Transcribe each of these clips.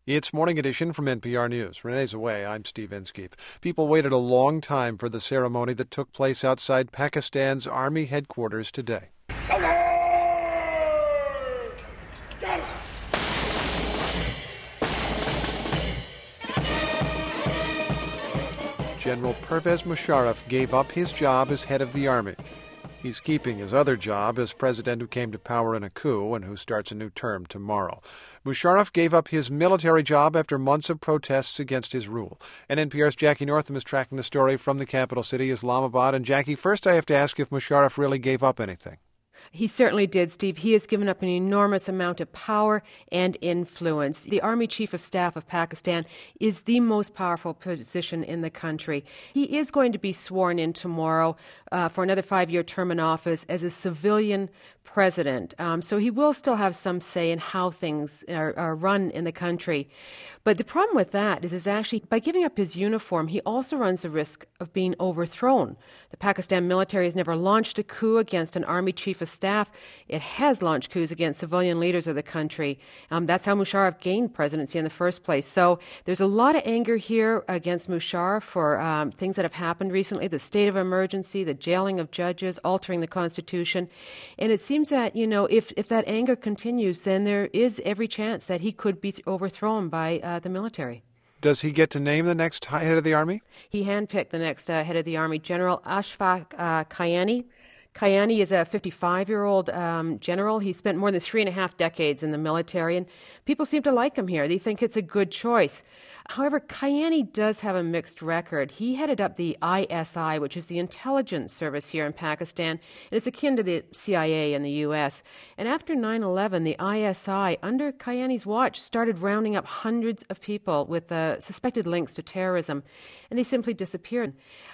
It's Morning Edition from NPR News. Renee's away. I'm Steve Inskeep. People waited a long time for the ceremony that took place outside Pakistan's Army headquarters today. General Pervez Musharraf gave up his job as head of the Army. He's keeping his other job as president who came to power in a coup and who starts a new term tomorrow. Musharraf gave up his military job after months of protests against his rule. And NPR's Jackie Northam is tracking the story from the capital city, Islamabad. And Jackie, first I have to ask if Musharraf really gave up anything. He certainly did, Steve. He has given up an enormous amount of power and influence. The Army Chief of Staff of Pakistan is the most powerful position in the country. He is going to be sworn in tomorrow for another 5-year term in office as a civilian president. So he will still have some say in how things are run in the country. But the problem with that is actually by giving up his uniform, he also runs the risk of being overthrown. The Pakistan military has never launched a coup against an army chief of staff. It has launched coups against civilian leaders of the country. That's how Musharraf gained presidency in the first place. So there's a lot of anger here against Musharraf for things that have happened recently, the state of emergency, the jailing of judges, altering the constitution. And it seems that, if that anger continues, then there is every chance that he could be overthrown by the military. Does he get to name the next head of the Army? He handpicked the next head of the Army, General Ashfaq Kayani. Kayani is a 55-year-old general. He spent more than 3.5 decades in the military, and people seem to like him here. They think it's a good choice. However, Kayani does have a mixed record. He headed up the ISI, which is the intelligence service here in Pakistan, and it's akin to the CIA in the U.S. And after 9/11, the ISI, under Kayani's watch, started rounding up hundreds of people with suspected links to terrorism, and they simply disappeared.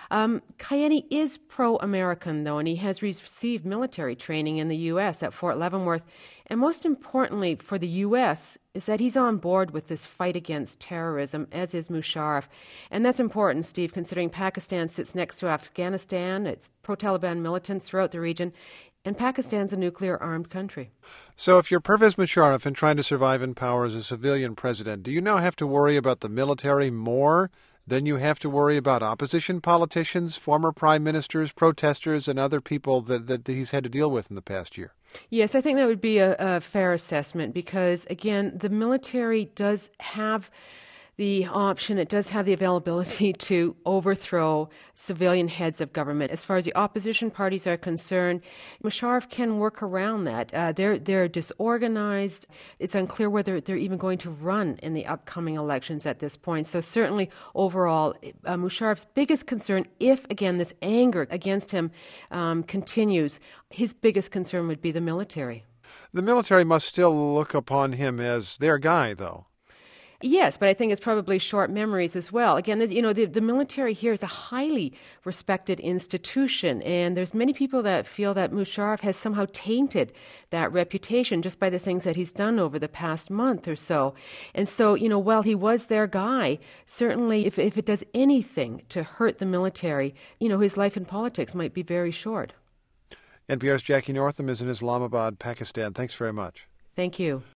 Kayani is pro-American, though, and he has received military training in the U.S. at Fort Leavenworth. And most importantly for the U.S. is that he's on board with this fight against terrorism, as is Musharraf. And that's important, Steve, considering Pakistan sits next to Afghanistan. It's pro-Taliban militants throughout the region. And Pakistan's a nuclear-armed country. So if you're Pervez Musharraf and trying to survive in power as a civilian president, do you now have to worry about the military more than you have to worry about opposition politicians, former prime ministers, protesters, and other people that he's had to deal with in the past year? Yes, I think that would be a fair assessment because, again, the military does have the option, it does have the availability to overthrow civilian heads of government. As far as the opposition parties are concerned, Musharraf can work around that. They're disorganized. It's unclear whether they're even going to run in the upcoming elections at this point. So certainly, overall, Musharraf's biggest concern, if, again, this anger against him continues, his biggest concern would be the military. The military must still look upon him as their guy, though. Yes, but I think it's probably short memories as well. Again, the military here is a highly respected institution, and there's many people that feel that Musharraf has somehow tainted that reputation just by the things that he's done over the past month or so. And so, while he was their guy, certainly if it does anything to hurt the military, his life in politics might be very short. NPR's Jackie Northam is in Islamabad, Pakistan. Thanks very much. Thank you.